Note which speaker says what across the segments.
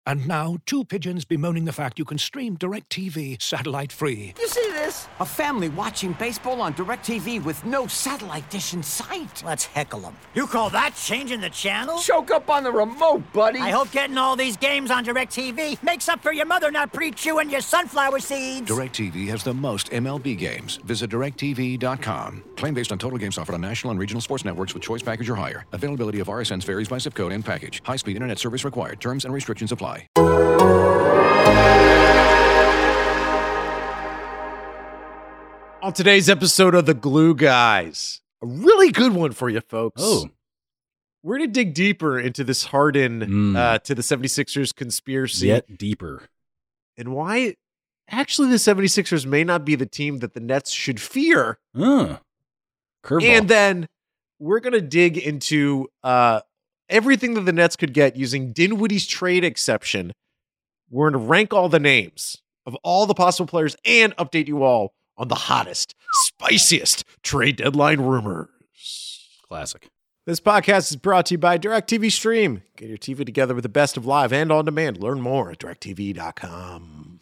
Speaker 1: And now, two pigeons bemoaning the fact you can stream DirecTV satellite-free.
Speaker 2: You see this? A family watching baseball on DirecTV with no satellite dish in sight.
Speaker 3: Let's heckle them. You call that changing the channel?
Speaker 2: Choke up on the remote, buddy.
Speaker 3: I hope getting all these games on DirecTV makes up for your mother not pre-chewing your sunflower seeds.
Speaker 1: DirecTV has the most MLB games. Visit DirecTV.com. Claim based on total games offered on national and regional sports networks with choice package or higher. Availability of RSNs varies by zip code and package. High-speed internet service required. Terms and restrictions apply.
Speaker 4: On today's episode of The Glue Guys, a really good one for you folks.
Speaker 5: Oh.
Speaker 4: We're going to dig deeper into this Harden to the 76ers conspiracy.
Speaker 5: Yet deeper.
Speaker 4: And why actually the 76ers may not be the team that the Nets should fear.
Speaker 5: Curveball.
Speaker 4: And then we're going to dig into everything that the Nets could get using Dinwiddie's trade exception. We're going to rank all the names of all the possible players and update you all on the hottest, spiciest trade deadline rumors.
Speaker 5: Classic.
Speaker 4: This podcast is brought to you by DirecTV Stream. Get your TV together with the best of live and on demand. Learn more at DirecTV.com.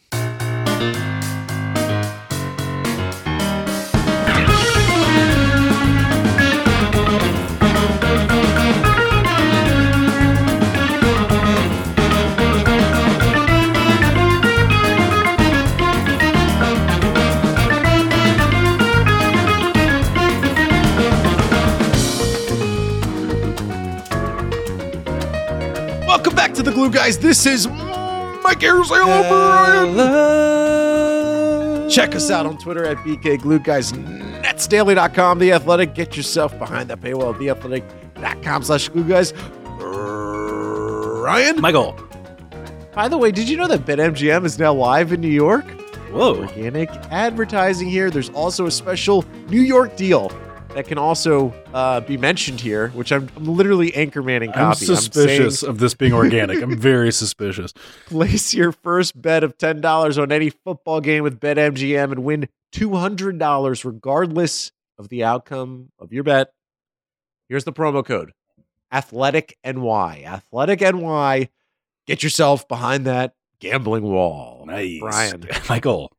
Speaker 4: Welcome back to The Glue Guys. This is Mike Arizona O'Brien. Check us out on Twitter at BK Glue Guys, NetsDaily.com, The Athletic. Get yourself behind that paywall at TheAthletic.com/Glue Guys. Ryan?
Speaker 5: Michael.
Speaker 4: By the way, did you know that BetMGM is now live in New York?
Speaker 5: Whoa.
Speaker 4: Organic advertising here. There's also a special New York deal that can also be mentioned here, which I'm literally anchormanning copy.
Speaker 5: I'm suspicious of this being organic. I'm very suspicious.
Speaker 4: Place your first bet of $10 on any football game with BetMGM and win $200 regardless of the outcome of your bet. Here's the promo code. AthleticNY. AthleticNY. Get yourself behind that gambling wall.
Speaker 5: Nice.
Speaker 4: Brian.
Speaker 5: Michael.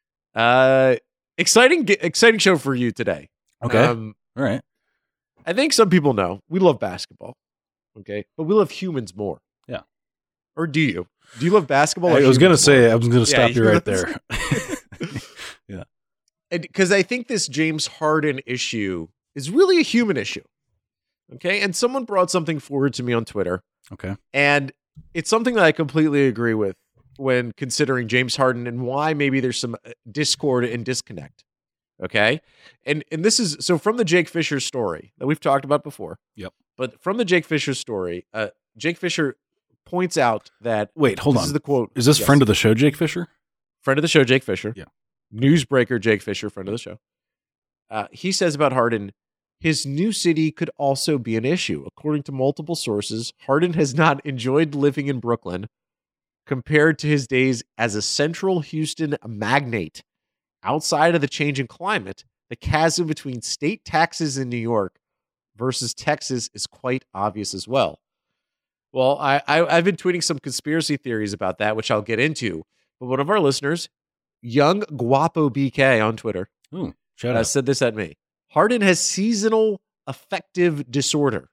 Speaker 4: Exciting show for you today.
Speaker 5: Okay. All right.
Speaker 4: I think some people know we love basketball. Okay. But we love humans more.
Speaker 5: Yeah.
Speaker 4: Or do you? Do you love basketball?
Speaker 5: I was going to say, I was going to stop you right there. Yeah.
Speaker 4: Because I think this James Harden issue is really a human issue. Okay. And someone brought something forward to me on Twitter.
Speaker 5: Okay.
Speaker 4: And it's something that I completely agree with when considering James Harden and why maybe there's some discord and disconnect. Okay. And this is so from the Jake Fisher story that we've talked about before.
Speaker 5: Yep.
Speaker 4: But from the Jake Fisher story, Jake Fisher points out that.
Speaker 5: Wait, hold on.
Speaker 4: This is the quote.
Speaker 5: Is this
Speaker 4: Yes.
Speaker 5: friend of the show, Jake Fisher?
Speaker 4: Friend of the show, Jake Fisher.
Speaker 5: Yeah.
Speaker 4: Newsbreaker, Jake Fisher, friend of the show. He says about Harden, his new city could also be an issue. According to multiple sources, Harden has not enjoyed living in Brooklyn compared to his days as a central Houston magnate. Outside of the change in climate, the chasm between state taxes in New York versus Texas is quite obvious as well. Well, I've been tweeting some conspiracy theories about that, which I'll get into. But one of our listeners, Young Guapo BK on Twitter,
Speaker 5: shout out.
Speaker 4: said this at me. Harden has seasonal affective disorder.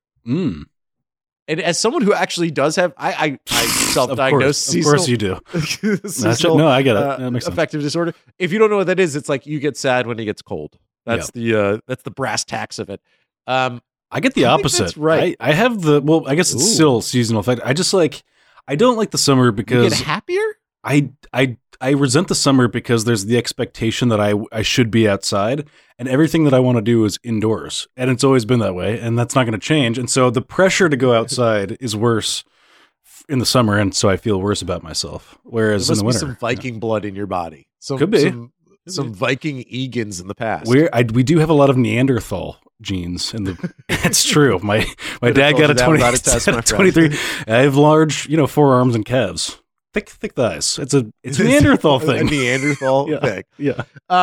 Speaker 4: And as someone who actually does have, I self-diagnosed seasonal.
Speaker 5: Of course you do.
Speaker 4: Seasonal,
Speaker 5: no, I get it. That makes sense.
Speaker 4: Affective disorder. If you don't know what that is, it's like you get sad when it gets cold. That's the brass tacks of it.
Speaker 5: I get the opposite.
Speaker 4: That's right.
Speaker 5: I have I guess it's still seasonal effect. I don't like the summer because
Speaker 4: you get happier.
Speaker 5: I resent the summer because there's the expectation that I should be outside and everything that I want to do is indoors. And it's always been that way, and that's not going to change. And so the pressure to go outside is worse in the summer, and so I feel worse about myself. Whereas in the winter,
Speaker 4: some Viking blood in your body.
Speaker 5: Could be.
Speaker 4: Some Viking Egans in the past.
Speaker 5: We do have a lot of Neanderthal genes in the. It's true. My dad got a 23. I have large, forearms and calves. Thick thighs. It's a Neanderthal thing.
Speaker 4: A Neanderthal thing.
Speaker 5: Yeah.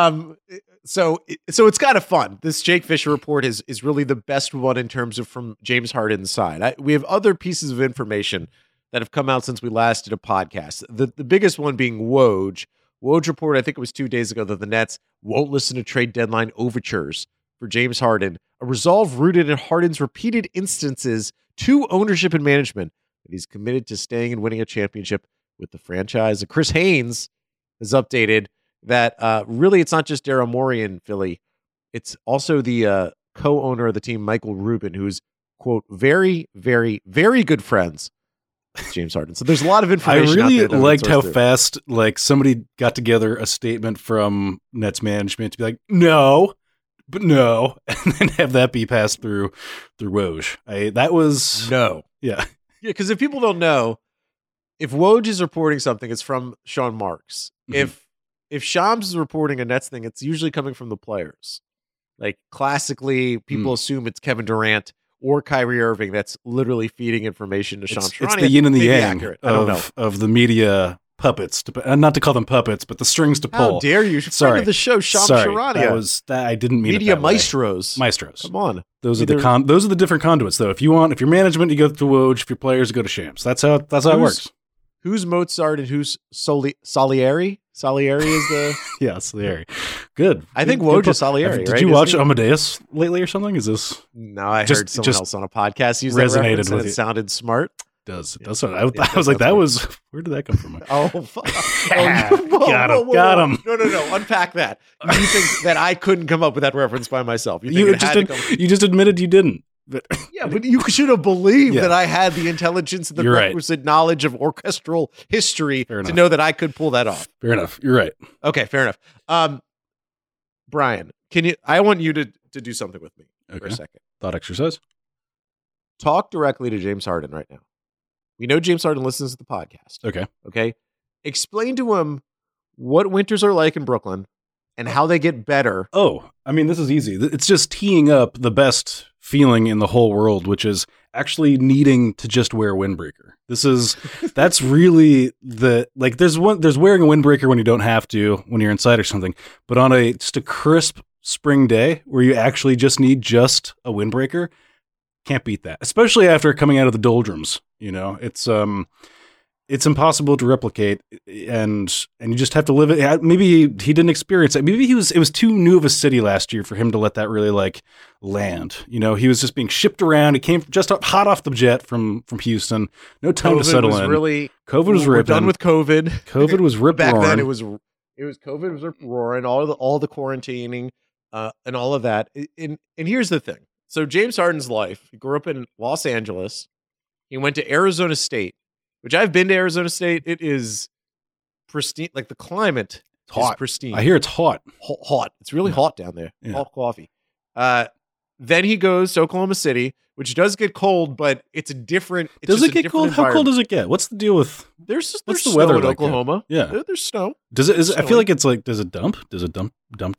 Speaker 4: So it's kind of fun. This Jake Fisher report is really the best one in terms of from James Harden's side. We have other pieces of information that have come out since we last did a podcast. The biggest one being Woj. Woj reported, I think it was 2 days ago, that the Nets won't listen to trade deadline overtures for James Harden, a resolve rooted in Harden's repeated instances to ownership and management that he's committed to staying and winning a championship with the franchise. And Chris Haynes has updated that really it's not just Daryl Morey in Philly. It's also the co-owner of the team, Michael Rubin, who's, quote, very, very, very good friends with James Harden. So there's a lot of
Speaker 5: I
Speaker 4: information
Speaker 5: really
Speaker 4: out there
Speaker 5: liked how
Speaker 4: through.
Speaker 5: fast somebody got together a statement from Nets management to be like, no, but no, and then have that be passed through Woj. That was
Speaker 4: No.
Speaker 5: yeah.
Speaker 4: Yeah, because if people don't know, if Woj is reporting something, it's from Sean Marks.
Speaker 5: Mhm.
Speaker 4: If Shams is reporting a Nets thing, it's usually coming from the players. Like classically, people assume it's Kevin Durant or Kyrie Irving that's literally feeding information to Shams.
Speaker 5: It's the yin and the
Speaker 4: Maybe
Speaker 5: yang
Speaker 4: accurate. I don't know.
Speaker 5: of the media puppets, not to call them puppets, but the strings to
Speaker 4: How
Speaker 5: pull.
Speaker 4: dare you?
Speaker 5: Sorry.
Speaker 4: Friend of the show, Shams
Speaker 5: Sorry,
Speaker 4: Charania.
Speaker 5: that I didn't mean
Speaker 4: Media
Speaker 5: it that way.
Speaker 4: maestros.
Speaker 5: Maestros.
Speaker 4: Come on.
Speaker 5: Those are
Speaker 4: Either-
Speaker 5: those are the different conduits though. If you're management, you go to Woj. If you're players, you go to Shams. That's how it works.
Speaker 4: Who's Mozart and who's Salieri? Salieri is the...
Speaker 5: Yes, there. Good.
Speaker 4: I think
Speaker 5: Good
Speaker 4: Woj
Speaker 5: po-
Speaker 4: is Salieri,
Speaker 5: Did
Speaker 4: right?
Speaker 5: you
Speaker 4: Isn't
Speaker 5: watch
Speaker 4: he?
Speaker 5: Amadeus lately or something? Is this
Speaker 4: No, I
Speaker 5: Just-
Speaker 4: heard someone
Speaker 5: just
Speaker 4: else on a podcast use that
Speaker 5: resonated
Speaker 4: reference and
Speaker 5: with
Speaker 4: it
Speaker 5: you.
Speaker 4: sounded smart.
Speaker 5: does I was like, that was where did that come from?
Speaker 4: Oh, fuck.
Speaker 5: Got him.
Speaker 4: No. Unpack that. You think that I couldn't come up with that reference by myself? You think
Speaker 5: You
Speaker 4: it had to come-
Speaker 5: you just admitted you didn't. But
Speaker 4: Yeah, but you should have believed
Speaker 5: Yeah.
Speaker 4: that I had the intelligence and the
Speaker 5: You're right.
Speaker 4: requisite knowledge of orchestral history
Speaker 5: Fair
Speaker 4: to
Speaker 5: enough.
Speaker 4: know that I could pull that off.
Speaker 5: fair enough. You're right.
Speaker 4: Okay, fair enough. Brian, I want you to do something with me for a
Speaker 5: Okay.
Speaker 4: second.
Speaker 5: Thought exercise.
Speaker 4: Talk directly to James Harden right now. We know James Harden listens to the podcast.
Speaker 5: Okay.
Speaker 4: Okay. Explain to him what winters are like in Brooklyn and how they get better.
Speaker 5: Oh, I mean, this is easy. It's just teeing up the best feeling in the whole world, which is actually needing to just wear a windbreaker. That's really there's wearing a windbreaker when you don't have to, when you're inside or something, but on just a crisp spring day where you actually just need just a windbreaker, can't beat that. Especially after coming out of the doldrums, it's impossible to replicate, and you just have to live it. Maybe he didn't experience it. Maybe it was too new of a city last year for him to let that really land. He was just being shipped around. He came just hot off the jet from Houston. No time to settle
Speaker 4: was
Speaker 5: in.
Speaker 4: COVID was
Speaker 5: ripping.
Speaker 4: done with COVID.
Speaker 5: COVID was rip
Speaker 4: Back
Speaker 5: roaring.
Speaker 4: then it was COVID was rip roaring, all the quarantining and all of that. And here's the thing. So James Harden's life, he grew up in Los Angeles. He went to Arizona State, which I've been to Arizona State. It is pristine. Like the climate is pristine.
Speaker 5: I hear it's hot.
Speaker 4: Hot. It's really hot down there.
Speaker 5: Yeah.
Speaker 4: Hot coffee. Then he goes to Oklahoma City, which does get cold, but it's a different. It's
Speaker 5: Does
Speaker 4: just
Speaker 5: it
Speaker 4: a
Speaker 5: get
Speaker 4: different
Speaker 5: cold? How cold does it get? What's the deal with?
Speaker 4: There's
Speaker 5: what's the
Speaker 4: snow
Speaker 5: weather
Speaker 4: in
Speaker 5: like there?
Speaker 4: Oklahoma.
Speaker 5: Yeah.
Speaker 4: There's snow.
Speaker 5: Does it? I
Speaker 4: Snowing.
Speaker 5: feel like it's like. Does it dump? Does it dump?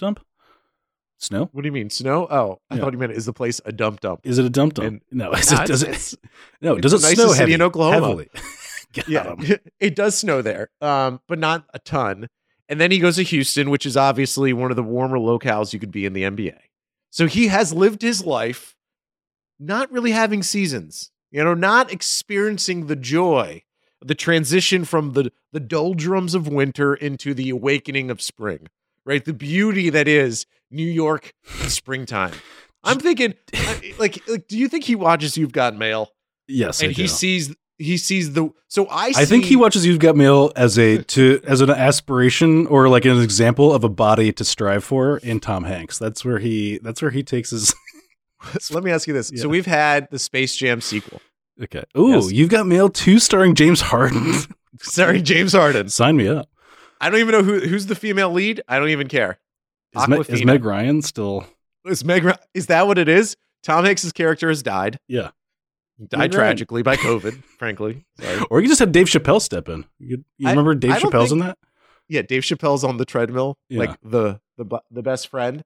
Speaker 5: Snow?
Speaker 4: What do you mean snow? Oh, I
Speaker 5: Yeah.
Speaker 4: thought you meant is the place a dump?
Speaker 5: Is it a dump?
Speaker 4: And-
Speaker 5: No.
Speaker 4: Nah,
Speaker 5: Does it? No.
Speaker 4: it's
Speaker 5: Does
Speaker 4: the
Speaker 5: it
Speaker 4: nicest
Speaker 5: snow
Speaker 4: city
Speaker 5: heavy,
Speaker 4: in Oklahoma.
Speaker 5: heavily? Got
Speaker 4: Yeah,
Speaker 5: 'em.
Speaker 4: it does snow there, but not a ton. And then he goes to Houston, which is obviously one of the warmer locales you could be in the NBA. So he has lived his life not really having seasons, not experiencing the joy, the transition from the doldrums of winter into the awakening of spring, right? The beauty that is New York in springtime. I'm thinking, like, do you think he watches You've Got Mail?
Speaker 5: Yes,
Speaker 4: And
Speaker 5: I do.
Speaker 4: he sees the, so
Speaker 5: I think he watches You've Got Mail as an aspiration or like an example of a body to strive for in Tom Hanks. That's where he takes his.
Speaker 4: Let me ask you this.
Speaker 5: Yeah.
Speaker 4: So we've had the Space Jam sequel
Speaker 5: Okay. Ooh,
Speaker 4: Yes.
Speaker 5: You've Got Mail 2 starring James Harden.
Speaker 4: starring James Harden.
Speaker 5: Sign me up.
Speaker 4: I don't even know who's the female lead. I don't even care.
Speaker 5: Is
Speaker 4: Awkwafina.
Speaker 5: Meg Ryan still?
Speaker 4: Is that what it is? Tom Hanks' character has died.
Speaker 5: Yeah.
Speaker 4: Died
Speaker 5: Meg Ryan.
Speaker 4: tragically by COVID, frankly. Sorry.
Speaker 5: Or you just have Dave Chappelle step in. You remember Dave
Speaker 4: I don't
Speaker 5: Chappelle's
Speaker 4: think-
Speaker 5: in that?
Speaker 4: Yeah, Dave Chappelle's on the treadmill,
Speaker 5: Yeah.
Speaker 4: like the best friend.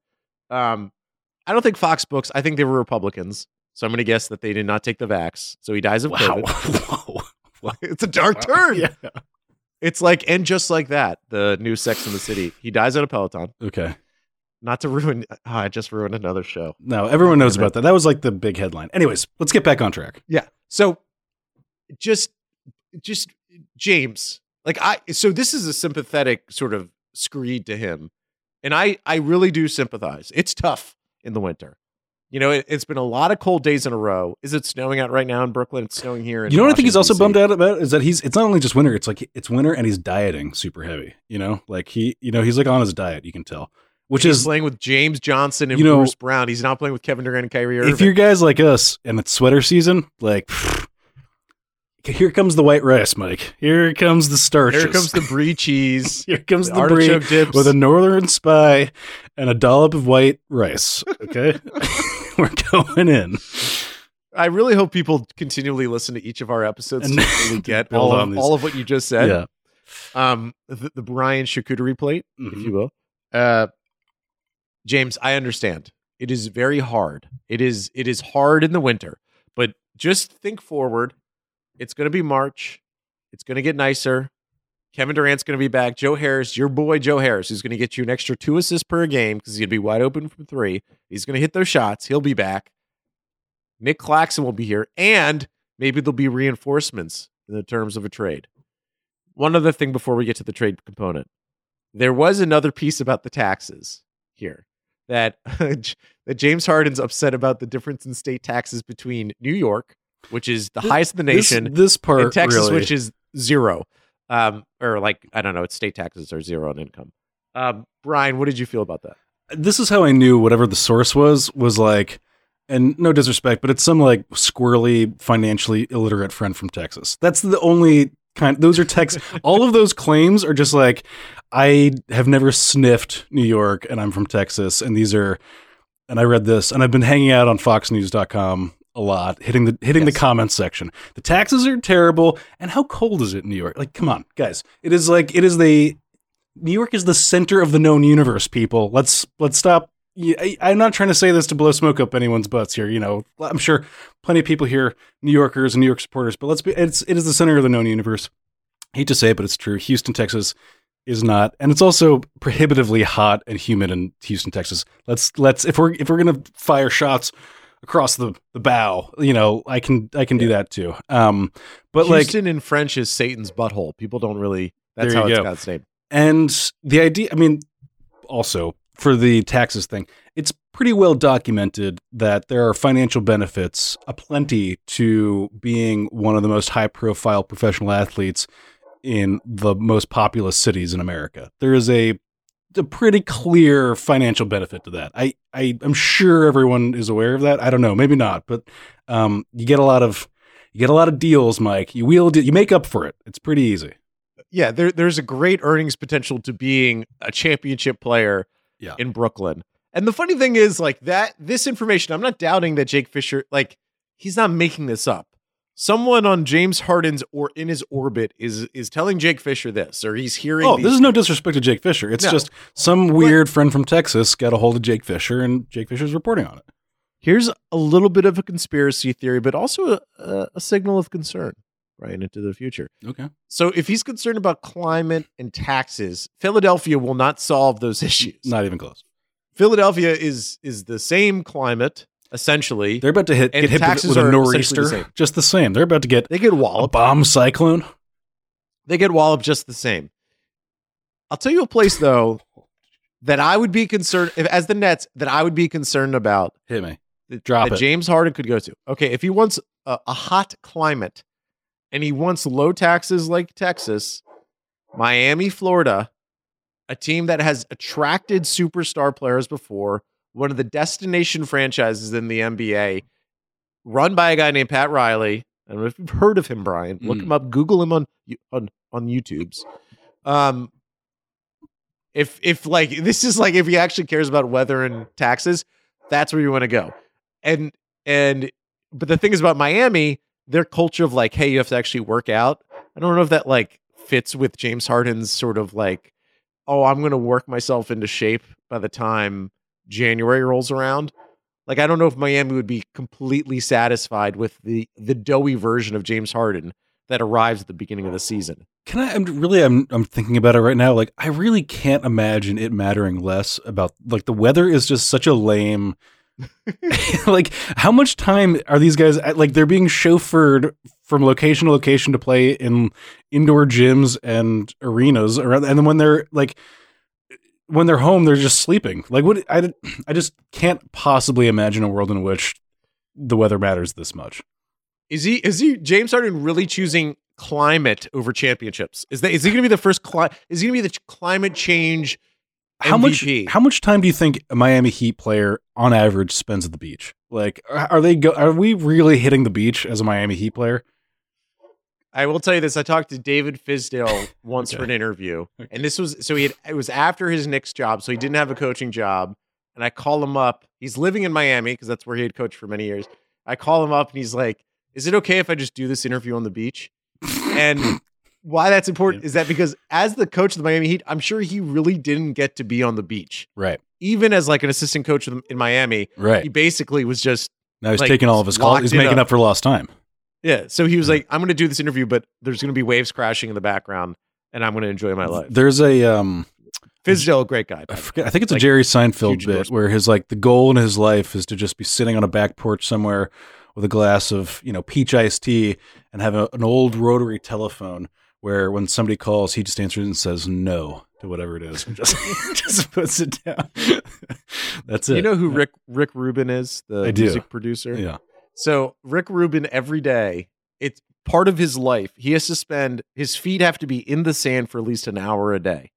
Speaker 4: I don't think Fox Books. I think they were Republicans, so I'm going to guess that they did not take the vax. So he dies of COVID.
Speaker 5: Whoa.
Speaker 4: It's a dark turn.
Speaker 5: Yeah.
Speaker 4: It's like, and just like that, the new Sex in the City. He dies on a Peloton.
Speaker 5: Okay.
Speaker 4: Not to ruin. I just ruined another show.
Speaker 5: No, everyone knows about that. That was like the big headline. Anyways, let's get back on track.
Speaker 4: Yeah. So just just James, so this is a sympathetic sort of screed to him. And I really do sympathize. It's tough in the winter. It's been a lot of cold days in a row. Is it snowing out right now in Brooklyn? It's snowing here.
Speaker 5: You know what I think he's also bummed out about is that it's not only just winter. It's like it's winter and he's dieting super heavy. He's like on his diet. You can tell. Which
Speaker 4: he's
Speaker 5: is
Speaker 4: playing with James Johnson and Bruce Brown. He's not playing with Kevin Durant and Kyrie Irving.
Speaker 5: If you're guys like us and it's sweater season, here comes the white rice, Mike. Here comes the starches.
Speaker 4: Here comes the brie cheese.
Speaker 5: Here comes the brie
Speaker 4: dips
Speaker 5: with a northern spy and a dollop of white rice. Okay, we're going in.
Speaker 4: I really hope people continually listen to each of our episodes to really get all of what you just said.
Speaker 5: Yeah.
Speaker 4: The Brian charcuterie plate, if you will. James, I understand. It is very hard. It is hard in the winter, but just think forward. It's going to be March. It's going to get nicer. Kevin Durant's going to be back. Joe Harris, your boy Joe Harris, who's going to get you an extra 2 assists per game because he's going to be wide open from 3. He's going to hit those shots. He'll be back. Nick Claxton will be here, and maybe there'll be reinforcements in the terms of a trade. One other thing before we get to the trade component. There was another piece about the taxes here that James Harden's upset about the difference in state taxes between New York, which is the highest in the nation,
Speaker 5: this part,
Speaker 4: and Texas,
Speaker 5: really,
Speaker 4: which is 0. I don't know, it's state taxes are 0 on income. Brian, what did you feel about that?
Speaker 5: This is how I knew whatever the source was like, and no disrespect, but it's some like squirrely, financially illiterate friend from Texas. That's the only kind. Those are all of those claims are just like, I have never sniffed New York and I'm from Texas. And I read this and I've been hanging out on foxnews.com a lot, hitting the comments section. The taxes are terrible. And how cold is it in New York? Like, come on, guys. New York is the center of the known universe, people. Let's stop. I'm not trying to say this to blow smoke up anyone's butts here. I'm sure plenty of people here, New Yorkers and New York supporters, but it is the center of the known universe. I hate to say it, but it's true. Houston, Texas is not, and it's also prohibitively hot and humid in Houston, Texas. Let's if we're gonna fire shots across the bow, I can do that too. But
Speaker 4: Houston in French is Satan's butthole. People don't really. That's how it's got its name.
Speaker 5: And the idea, also for the taxes thing, it's pretty well documented that there are financial benefits aplenty to being one of the most high-profile professional athletes in the most populous cities in America. There is a pretty clear financial benefit to that. I'm sure everyone is aware of that. I don't know, maybe not, but you get a lot of deals, Mike. You make up for it. It's pretty easy.
Speaker 4: Yeah, there's a great earnings potential to being a championship player in Brooklyn. And the funny thing is, this information, I'm not doubting that Jake Fisher, he's not making this up. Someone on James Harden's or in his orbit is telling Jake Fisher this, or he's hearing.
Speaker 5: Oh, this is no disrespect to Jake Fisher. It's just some weird friend from Texas got a hold of Jake Fisher, and Jake Fisher's reporting on it.
Speaker 4: Here's a little bit of a conspiracy theory, but also a signal of concern right into the future.
Speaker 5: Okay.
Speaker 4: So if he's concerned about climate and taxes, Philadelphia will not solve those issues.
Speaker 5: Not even close.
Speaker 4: Philadelphia is the same climate, essentially.
Speaker 5: They're about to get hit with a nor'easter. Just the same. They're about to get
Speaker 4: walloped.
Speaker 5: A bomb cyclone.
Speaker 4: They get walloped just the same. I'll tell you a place, though, that I would be concerned, as the Nets, that I would be concerned about.
Speaker 5: Hit me.
Speaker 4: Drop it. James Harden could go to. Okay, if he wants a hot climate and he wants low taxes like Texas, Miami, Florida, a team that has attracted superstar players before, one of the destination franchises in the NBA, run by a guy named Pat Riley. I don't know if you've heard of him, Brian. Look him up. Google him on YouTube's. If this is if he actually cares about weather and taxes, that's where you want to go. But the thing is about Miami, their culture of hey, you have to actually work out. I don't know if that fits with James Harden's sort of oh, I'm going to work myself into shape by the time January rolls around. I don't know if Miami would be completely satisfied with the doughy version of James Harden that arrives at the beginning of the season.
Speaker 5: I'm thinking about it right now. I really can't imagine it mattering less about the weather is just such a lame. How much time are these guys they're being chauffeured from location to location to play in indoor gyms and arenas around, and then when they're home, they're just sleeping. Like, what? I just can't possibly imagine a world in which the weather matters this much.
Speaker 4: Is he James Harden really choosing climate over championships? Is he going to be the first is he going to be the climate change MVP?
Speaker 5: How much time do you think a Miami Heat player on average spends at the beach? Like, are we really hitting the beach as a Miami Heat player?
Speaker 4: I will tell you this. I talked to David Fizdale once for an interview, and this was it was after his Knicks job, so he didn't have a coaching job. And I call him up. He's living in Miami because that's where he had coached for many years. I call him up, and he's like, "Is it okay if I just do this interview on the beach?" And why that's important is that because as the coach of the Miami Heat, I'm sure he really didn't get to be on the beach.
Speaker 5: Right.
Speaker 4: Even as like an assistant coach in Miami,
Speaker 5: right.
Speaker 4: He basically was just
Speaker 5: now he's taking all of his calls. He's making up for lost time.
Speaker 4: Yeah. So he was like, I'm going to do this interview, but there's going to be waves crashing in the background, and I'm going to enjoy my life.
Speaker 5: There's a
Speaker 4: Fizdale, a great guy.
Speaker 5: I think it's a Jerry Seinfeld bit where his the goal in his life is to just be sitting on a back porch somewhere with a glass of peach iced tea and have an old rotary telephone where when somebody calls, he just answers and says no to whatever it is and just puts it down. That's it.
Speaker 4: You know who Rick Rubin is, the music producer?
Speaker 5: Yeah.
Speaker 4: So Rick Rubin, every day, it's part of his life. He has to his feet have to be in the sand for at least an hour a day.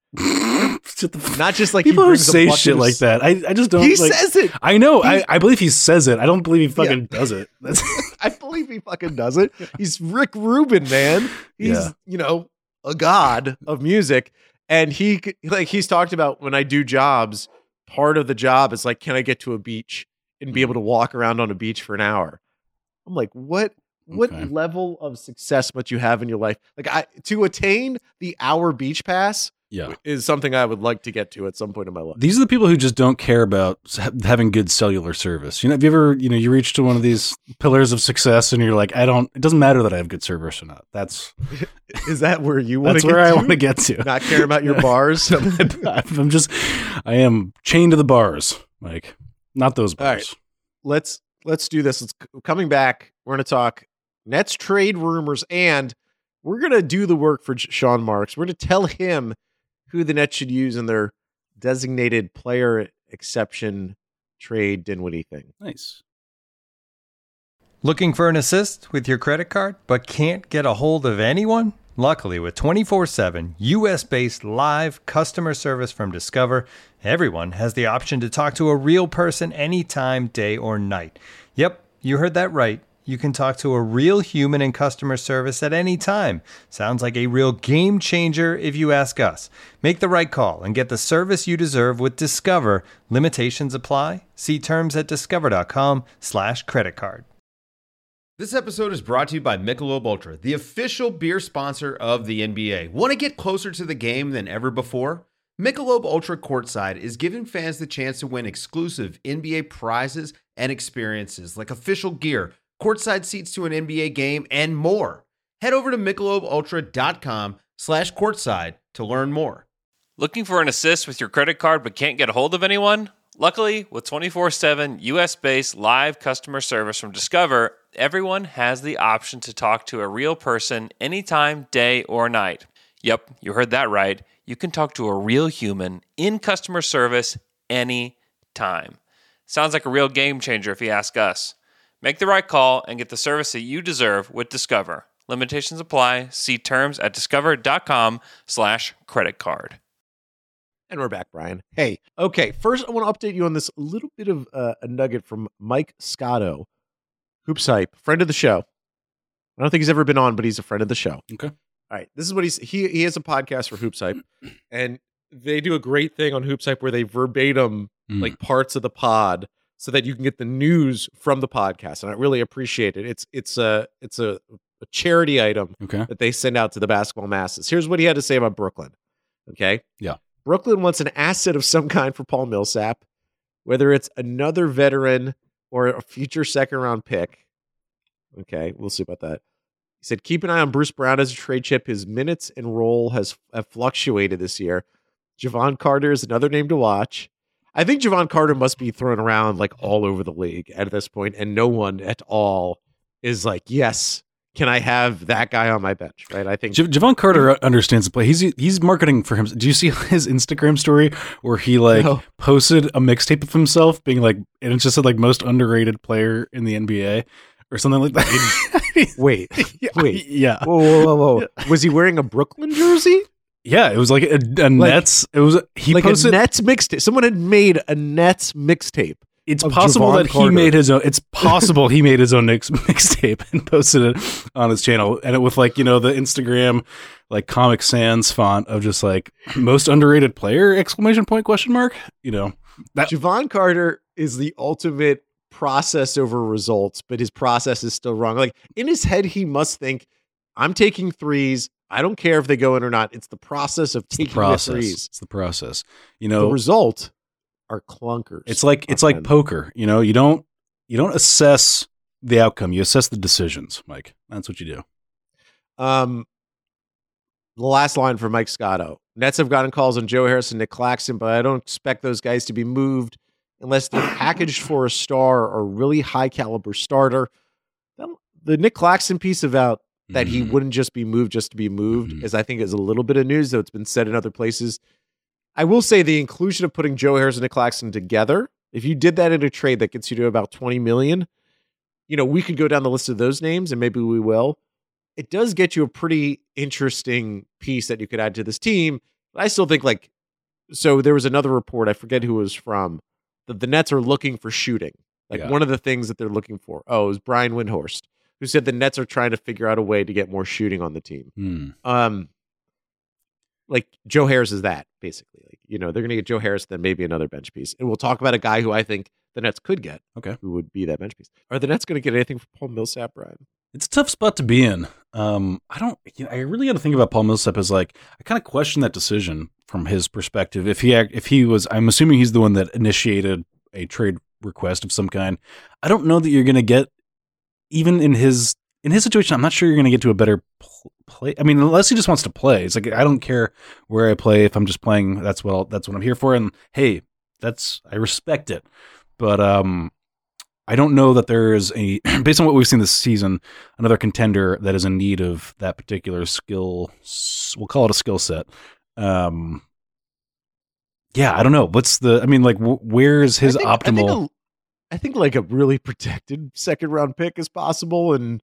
Speaker 4: Not just like
Speaker 5: people who say shit like that. I just don't.
Speaker 4: He says it.
Speaker 5: I know. I believe he says it. I don't believe he fucking does it.
Speaker 4: I believe he fucking does it. He's Rick Rubin, man. He's a god of music, and he's talked about when I do jobs. Part of the job is like, can I get to a beach and be able to walk around on a beach for an hour? I'm like, what level of success must you have in your life? Like, to attain the hour beach pass is something I would like to get to at some point in my life.
Speaker 5: These are the people who just don't care about having good cellular service. Have you ever, you reach to one of these pillars of success and you're like, it doesn't matter that I have good service or not.
Speaker 4: Is that where you want to get to?
Speaker 5: That's where I want to get to.
Speaker 4: Not caring about your bars?
Speaker 5: I am chained to the bars, Mike. Not those bars.
Speaker 4: All right. Let's do this. Coming back, we're going to talk Nets trade rumors, and we're going to do the work for Sean Marks. We're going to tell him who the Nets should use in their designated player exception trade Dinwiddie thing.
Speaker 5: Nice.
Speaker 6: Looking for an assist with your credit card, but can't get a hold of anyone? Luckily, with 24/7 U.S.-based live customer service from Discover, everyone has the option to talk to a real person anytime, day or night. Yep, you heard that right. You can talk to a real human in customer service at any time. Sounds like a real game changer if you ask us. Make the right call and get the service you deserve with Discover. Limitations apply. See terms at discover.com/creditcard.
Speaker 7: This episode is brought to you by Michelob Ultra, the official beer sponsor of the NBA. Want to get closer to the game than ever before? Michelob Ultra Courtside is giving fans the chance to win exclusive NBA prizes and experiences like official gear, courtside seats to an NBA game, and more. Head over to MichelobUltra.com/courtside to learn more.
Speaker 8: Looking for an assist with your credit card but can't get a hold of anyone? Luckily, with 24/7 US-based live customer service from Discover, everyone has the option to talk to a real person anytime, day or night. Yep, you heard that right. You can talk to a real human in customer service anytime. Sounds like a real game changer if you ask us. Make the right call and get the service that you deserve with Discover. Limitations apply. See terms at discover.com/creditcard.
Speaker 4: And we're back, Brian. Hey, okay. First, I want to update you on this little bit of a nugget from Mike Scotto, Hoops Hype, friend of the show. I don't think he's ever been on, but he's a friend of the show.
Speaker 5: Okay.
Speaker 4: All right. This is what he has a podcast for Hoops Hype, and they do a great thing on Hoops Hype where they verbatim like parts of the pod so that you can get the news from the podcast, and I really appreciate it. It's a charity item that they send out to the basketball masses. Here's what he had to say about Brooklyn. Okay.
Speaker 5: Yeah.
Speaker 4: Brooklyn wants an asset of some kind for Paul Millsap, whether it's another veteran or a future second-round pick. Okay, we'll see about that. He said, keep an eye on Bruce Brown as a trade chip. His minutes and role have fluctuated this year. Javon Carter is another name to watch. I think Javon Carter must be thrown around like all over the league at this point, and no one at all is like, yes, can I have that guy on my bench? Right. I think
Speaker 5: Javon Carter understands the play. He's marketing for him. Do you see his Instagram story where he posted a mixtape of himself being like, and it just said like most underrated player in the NBA or something like that?
Speaker 4: Wait.
Speaker 5: Yeah.
Speaker 4: Whoa. Was he wearing a Brooklyn jersey?
Speaker 5: Yeah, it was like a Nets. It was posted
Speaker 4: a Nets mixtape. Someone had made a Nets mixtape.
Speaker 5: It's possible
Speaker 4: Javon
Speaker 5: that
Speaker 4: Carter.
Speaker 5: he made his own. It's possible he made his own mixtape and posted it on his channel, and it with the Instagram Comic Sans font of just like most underrated player ! Question mark.
Speaker 4: Javon Carter is the ultimate process over results, but his process is still wrong. Like in his head, he must think, I'm taking threes. I don't care if they go in or not. It's the process of taking the threes.
Speaker 5: It's the process.
Speaker 4: The result are clunkers.
Speaker 5: It's like poker. You don't assess the outcome. You assess the decisions, Mike. That's what you do.
Speaker 4: The last line for Mike Scotto. Nets have gotten calls on Joe Harris and Nick Claxton, but I don't expect those guys to be moved unless they're packaged for a star or really high caliber starter. The Nick Claxton piece about that he wouldn't just be moved just to be moved is, I think, is a little bit of news, though it's been said in other places. I will say the inclusion of putting Joe Harris and Nick Claxton together, if you did that in a trade that gets you to about $20 million, we could go down the list of those names, and maybe we will. It does get you a pretty interesting piece that you could add to this team. But I still think so there was another report, I forget who it was from, that the Nets are looking for shooting. One of the things that they're looking for. Oh, it was Brian Windhorst, who said the Nets are trying to figure out a way to get more shooting on the team. Joe Harris is that, basically. They're going to get Joe Harris, then maybe another bench piece. And we'll talk about a guy who I think the Nets could get.
Speaker 5: Okay.
Speaker 4: Who would be that bench piece. Are the Nets going to get anything from Paul Millsap, Brian?
Speaker 5: It's a tough spot to be in. I really got to think about Paul Millsap as I kind of question that decision from his perspective. If he was, I'm assuming he's the one that initiated a trade request of some kind. I don't know that you're going to get, even in his situation, I'm not sure you're going to get to a better play. I mean, unless he just wants to play. It's like, I don't care where I play. If I'm just playing, that's what I'm here for. And hey, I respect it. But I don't know that there is based on what we've seen this season, another contender that is in need of that particular skill. We'll call it a skill set. I don't know. Where is his optimal?
Speaker 4: I think a really protected second round pick is possible. And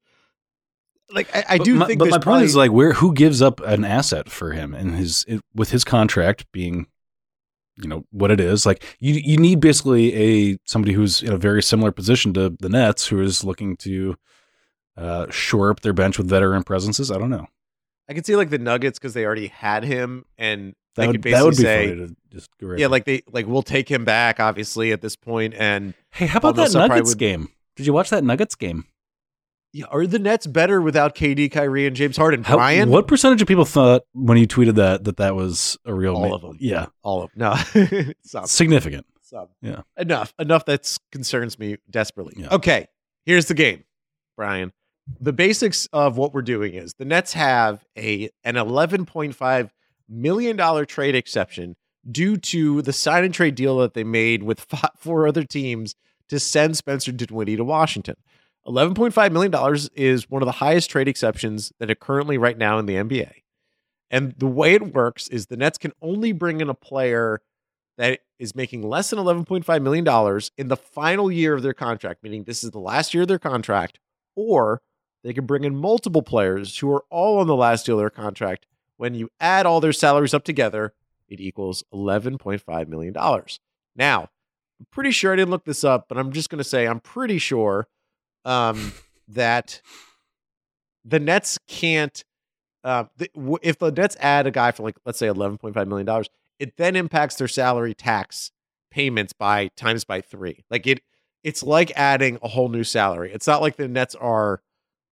Speaker 4: I do think
Speaker 5: my point is who gives up an asset for him and with his contract being, what it is. You need basically somebody who's in a very similar position to the Nets, who is looking to shore up their bench with veteran presences. I don't know.
Speaker 4: I can see the Nuggets, because they already had him, and
Speaker 5: that would be funny to just go right.
Speaker 4: We'll take him back, obviously, at this point. And
Speaker 5: hey, how about that Nuggets game? Did you watch that Nuggets game?
Speaker 4: Yeah, are the Nets better without KD, Kyrie, and James Harden? Brian?
Speaker 5: What percentage of people thought when you tweeted that was a real?
Speaker 4: All of them.
Speaker 5: Yeah,
Speaker 4: all of them. No,
Speaker 5: significant.
Speaker 4: Yeah, enough that concerns me desperately.
Speaker 5: Yeah.
Speaker 4: Okay, here's the game, Brian. The basics of what we're doing is the Nets have an $11.5 million trade exception due to the sign and trade deal that they made with 4 other teams to send Spencer Dinwiddie to Washington. $11.5 million is one of the highest trade exceptions that are currently right now in the NBA. And the way it works is the Nets can only bring in a player that is making less than $11.5 million in the final year of their contract, meaning this is the last year of their contract, or they can bring in multiple players who are all on the last year of their contract. When you add all their salaries up together, it equals $11.5 million. Now, I'm pretty sure I didn't look this up, but I'm just going to say I'm pretty sure that the Nets can't, if the Nets add a guy for let's say $11.5 million, it then impacts their salary tax payments times by 3. It's like adding a whole new salary. It's not like the Nets are,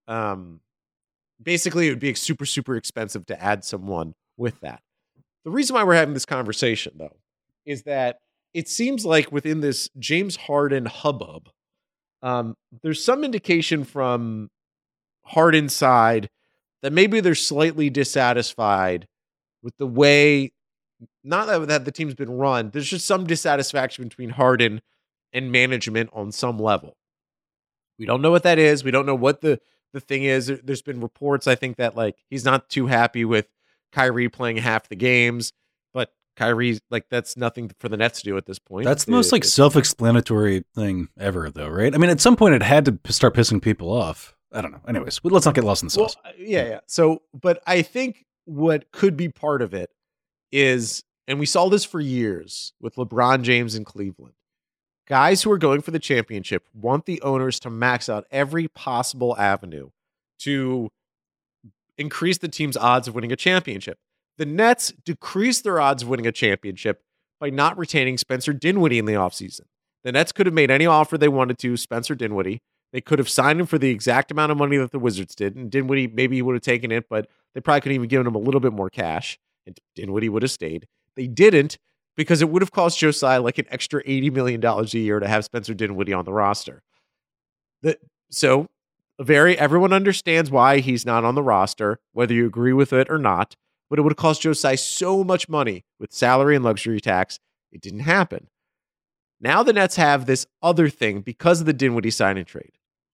Speaker 4: basically it would be super, super expensive to add someone with that. The reason why we're having this conversation, though, is that it seems like within this James Harden hubbub, there's some indication from Harden's side that maybe they're slightly dissatisfied with the way, not that the team's been run, there's just some dissatisfaction between Harden and management on some level. We don't know what that is. We don't know what the the thing is, there's been reports, I think, that like he's not too happy with Kyrie playing half the games, but Kyrie, like, that's nothing for the Nets to do at this point.
Speaker 5: That's the most like self-explanatory thing ever, though, right? I mean, at some point it had to start pissing people off. I don't know. Anyways, let's not get lost in the sauce.
Speaker 4: Well, yeah. So, but I think what could be part of it is, and we saw this for years with LeBron James in Cleveland, guys who are going for the championship want the owners to max out every possible avenue to increase the team's odds of winning a championship. The Nets decreased their odds of winning a championship by not retaining Spencer Dinwiddie in the offseason. The Nets could have made any offer they wanted to Spencer Dinwiddie. They could have signed him for the exact amount of money that the Wizards did, and Dinwiddie, maybe he would have taken it, but they probably could have even given him a little bit more cash, and Dinwiddie would have stayed. They didn't, because it would have cost Josiah like an extra $80 million a year to have Spencer Dinwiddie on the roster. Everyone understands why he's not on the roster, whether you agree with it or not, but it would have cost Josiah so much money with salary and luxury tax. It didn't happen. Now the Nets have this other thing because of the Dinwiddie sign and trade.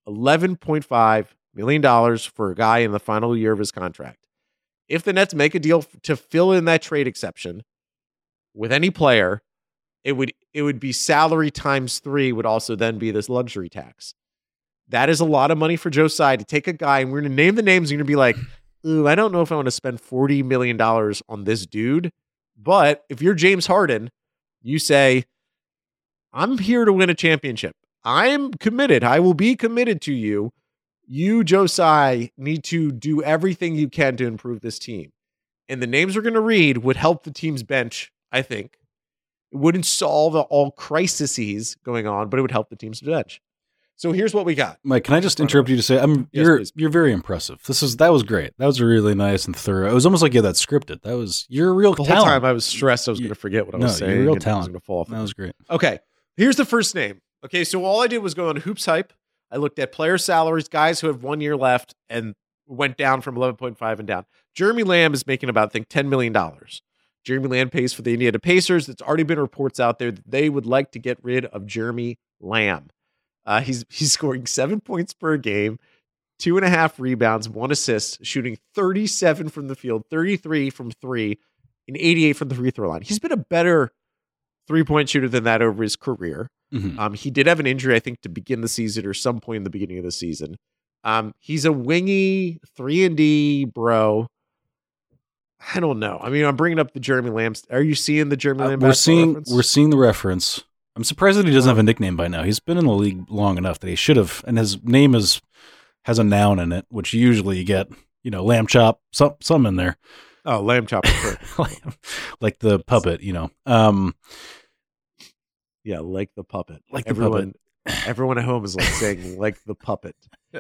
Speaker 4: $11.5 million for a guy in the final year of his contract. If the Nets make a deal to fill in that trade exception with any player, it would be salary times 3 would also then be this luxury tax. That is a lot of money for Josiah to take a guy, and we're going to name the names. You're going to be like, ooh, I don't know if I want to spend $40 million on this dude. But if you're James Harden, you say, I'm here to win a championship. I'm committed. I will be committed to you. You, Josiah, need to do everything you can to improve this team. And the names we're going to read would help the team's bench, I think. It wouldn't solve all crises going on, but it would help the team's bench. So here's what we got.
Speaker 5: Mike, can I just interrupt you to say, you're very impressive. That was great. That was really nice and thorough. It was almost like you had that scripted. You're a real talent.
Speaker 4: The whole time I was stressed I was going to forget what I was saying.
Speaker 5: You're a real talent.
Speaker 4: That
Speaker 5: was great.
Speaker 4: Okay, here's the first name. Okay, so all I did was go on Hoops Hype. I looked at player salaries, guys who have 1 year left, and went down from 11.5 and down. Jeremy Lamb is making about, I think, $10 million. Jeremy Lamb pays for the Indiana Pacers. It's already been reports out there that they would like to get rid of Jeremy Lamb. He's scoring 7 points per game, 2.5 rebounds, 1 assist, shooting 37 from the field, 33 from 3, and 88 from the free throw line. He's been a better 3-point shooter than that over his career. Mm-hmm. He did have an injury, I think, to begin the season or some point in the beginning of the season. He's a wingy 3-and-D bro. I don't know. I mean, I'm bringing up the Jeremy Lamb. Are you seeing the Jeremy Lamb?
Speaker 5: We're seeing the reference. I'm surprised that he doesn't have a nickname by now. He's been in the league long enough that he should have, and his name has a noun in it, which usually you get, lamb chop, some in there.
Speaker 4: Oh, lamb chop, sure.
Speaker 5: Like the puppet,
Speaker 4: Yeah, like the puppet. Like everyone at home is like saying like the puppet.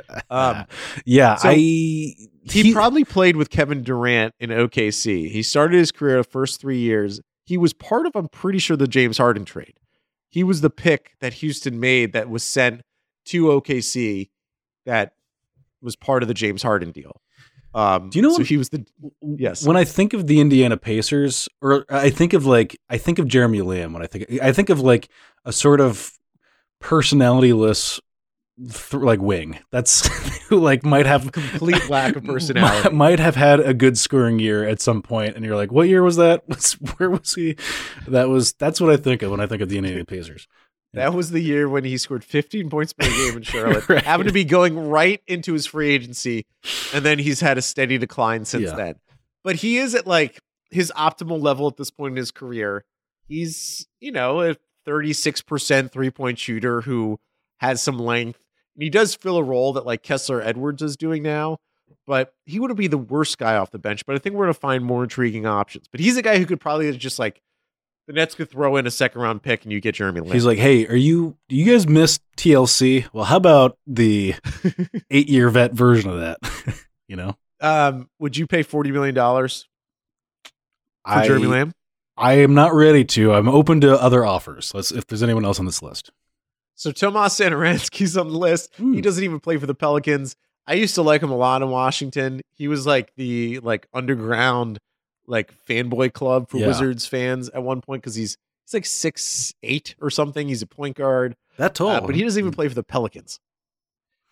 Speaker 4: He probably played with Kevin Durant in OKC. He started his career the first 3 years. He was part of, I'm pretty sure, the James Harden trade. He was the pick that Houston made that was sent to OKC that was part of the James Harden deal.
Speaker 5: Do you know?
Speaker 4: So he was yes.
Speaker 5: When I think of the Indiana Pacers, or I think of Jeremy Lamb. When I think of like a sort of personality-less wing. That's who might have
Speaker 4: complete lack of personality.
Speaker 5: Might have had a good scoring year at some point, and you're like, what year was that? Where was he? That's what I think of when I think of the Indiana Pacers.
Speaker 4: That was the year when he scored 15 points per game in Charlotte, right. Happened to be going right into his free agency, and then he's had a steady decline since then. But he is at his optimal level at this point in his career. He's, a 36% 3-point shooter who has some length. And he does fill a role that Kessler Edwards is doing now, but he wouldn't be the worst guy off the bench. But I think we're going to find more intriguing options. But he's a guy who could probably just the Nets could throw in a second-round pick and you get Jeremy Lamb.
Speaker 5: He's like, hey, do you guys miss TLC? Well, how about the 8-year vet version of that?
Speaker 4: Would you pay $40 million for Jeremy Lamb?
Speaker 5: I am not ready to. I'm open to other offers. If there's anyone else on this list.
Speaker 4: So Tomas Satoransky's on the list. He doesn't even play for the Pelicans. I used to like him a lot in Washington. He was the underground fanboy club for Wizards fans at one point because he's 6'8" or something. He's a point guard.
Speaker 5: That tall.
Speaker 4: But he doesn't even play for the Pelicans.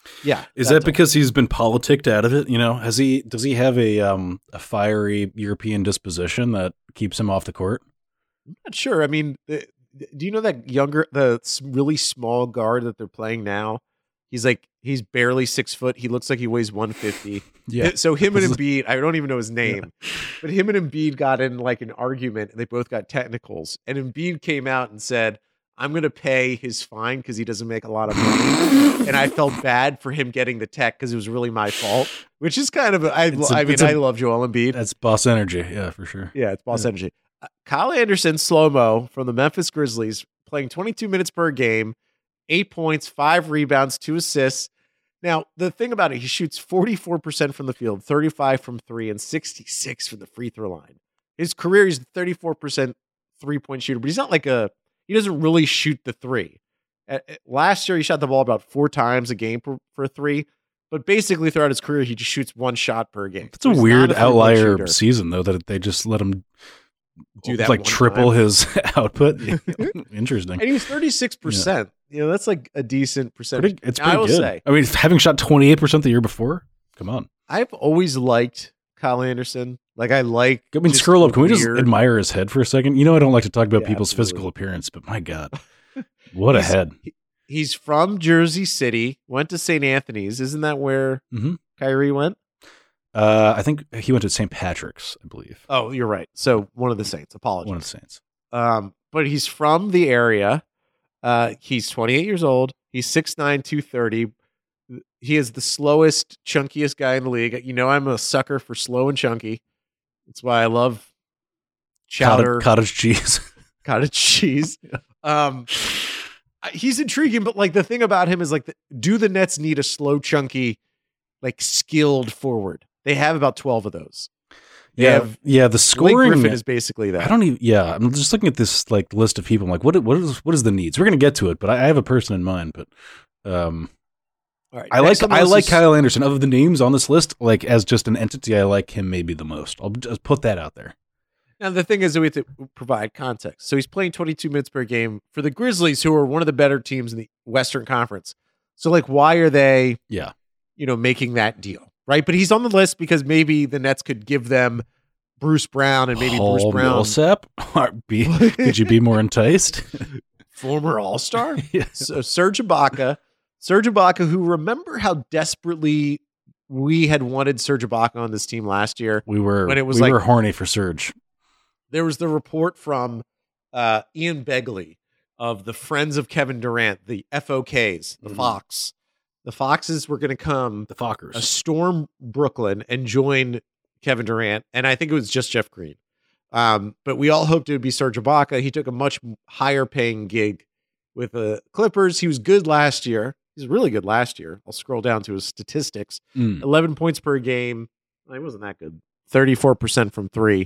Speaker 4: Yeah.
Speaker 5: Is that because he's been politicked out of it? You know, does he have a fiery European disposition that keeps him off the court?
Speaker 4: I'm not sure. I mean, do you know the really small guard that they're playing now? He's barely 6 foot. He looks like he weighs 150.
Speaker 5: Yeah.
Speaker 4: So him and Embiid, I don't even know his name, but him and Embiid got in like an argument and they both got technicals. And Embiid came out and said, I'm going to pay his fine because he doesn't make a lot of money. And I felt bad for him getting the tech because it was really my fault, which is kind of, I love Joel Embiid.
Speaker 5: That's boss energy. Yeah, for sure.
Speaker 4: Yeah, it's boss energy. Kyle Anderson, slow-mo from the Memphis Grizzlies, playing 22 minutes per game, 8 points, 5 rebounds, 2 assists. Now, the thing about it, he shoots 44% from the field, 35 from 3, and 66 from the free throw line. His career, he's a 34% three-point shooter, but he's not like he doesn't really shoot the three. Last year, he shot the ball about 4 times a game for 3, but basically throughout his career, he just shoots 1 shot per game.
Speaker 5: It's a weird outlier season, though, that they just let him
Speaker 4: do that,
Speaker 5: like triple his output. Interesting.
Speaker 4: And he's 36%. Yeah. You know, that's like a decent percentage.
Speaker 5: It's pretty good. Say, I mean, having shot 28% the year before, come on.
Speaker 4: I've always liked Kyle Anderson.
Speaker 5: Scroll up. Can we just admire his head for a second? You know, I don't like to talk about people's physical appearance, but my God, what a head.
Speaker 4: He's from Jersey City, went to St. Anthony's. Isn't that where Kyrie went?
Speaker 5: I think he went to St. Patrick's, I believe.
Speaker 4: Oh, you're right. So one of the Saints. Apologies.
Speaker 5: One of the Saints.
Speaker 4: But he's from the area. He's 28 years old. He's 6'9", 230. He is the slowest, chunkiest guy in the league. You know, I'm a sucker for slow and chunky. That's why I love chowder.
Speaker 5: Cottage cheese.
Speaker 4: Cottage cheese. He's intriguing, but like the thing about him is like, do the Nets need a slow, chunky, like skilled forward? They have about 12 of those.
Speaker 5: The scoring
Speaker 4: Blake Griffin is basically that.
Speaker 5: I'm just looking at this like list of people. I'm like, what is the needs? We're gonna get to it, but I have a person in mind. But
Speaker 4: all right,
Speaker 5: I like Kyle Anderson. Of the names on this list, like as just an entity, I like him maybe the most. I'll just put that out there.
Speaker 4: Now the thing is that we have to provide context. So he's playing 22 minutes per game for the Grizzlies, who are one of the better teams in the Western Conference. So like, why are they?
Speaker 5: Yeah.
Speaker 4: Making that deal. Right, but he's on the list because maybe the Nets could give them Bruce Brown and maybe
Speaker 5: Paul
Speaker 4: Bruce Brown.
Speaker 5: Millsap? Could you be more enticed?
Speaker 4: Former All-Star?
Speaker 5: Yeah.
Speaker 4: So Serge Ibaka, who remember how desperately we had wanted Serge Ibaka on this team last year?
Speaker 5: We were horny for Serge.
Speaker 4: There was the report from Ian Begley of the Friends of Kevin Durant, the FOKs, the Fox. The Foxes were going to come,
Speaker 5: the Fockers,
Speaker 4: storm Brooklyn and join Kevin Durant, and I think it was just Jeff Green. But we all hoped it would be Serge Ibaka. He took a much higher paying gig with the Clippers. He was good last year. He's really good last year. I'll scroll down to his statistics. 11 points per game. He wasn't that good. 34% from 3.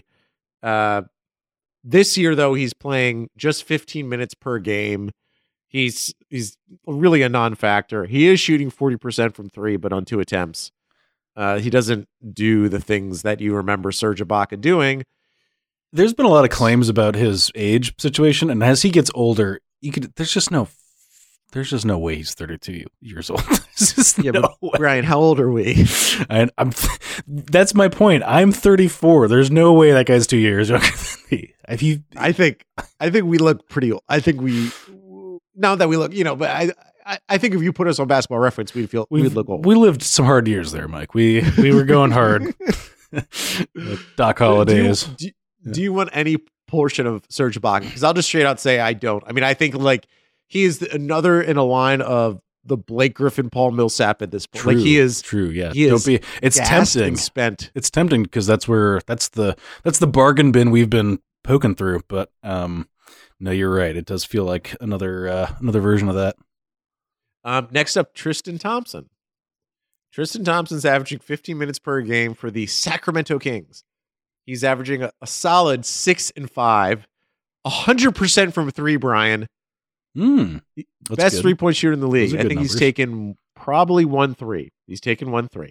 Speaker 4: This year, though, he's playing just 15 minutes per game. He's really a non-factor. He is shooting 40% from 3, but on 2 attempts. He doesn't do the things that you remember Serge Ibaka doing.
Speaker 5: There's been a lot of claims about his age situation, and as he gets older, there's just no way he's 32 years old.
Speaker 4: Ryan, how old are we?
Speaker 5: That's my point. I'm 34. There's no way that guy's 2 years younger than me.
Speaker 4: I think we look pretty old. I think we. Not that we look, but I think if you put us on Basketball Reference, we'd look old.
Speaker 5: We lived some hard years there, Mike. We were going hard. Doc Holidays.
Speaker 4: Do you want any portion of Serge Ibaka? Because I'll just straight out say I don't. I mean, I think like he is another in a line of the Blake Griffin, Paul Millsap at this point.
Speaker 5: True,
Speaker 4: like he is
Speaker 5: true. Yeah,
Speaker 4: it's tempting. Spent.
Speaker 5: It's tempting because that's the bargain bin we've been poking through, but no, you're right. It does feel like another version of that.
Speaker 4: Next up, Tristan Thompson. Tristan Thompson's averaging 15 minutes per game for the Sacramento Kings. He's averaging a solid 6 and 5, 100% from 3. Brian, best 3-point shooter in the league. I think he's taken probably 1 3. He's taken 1 3.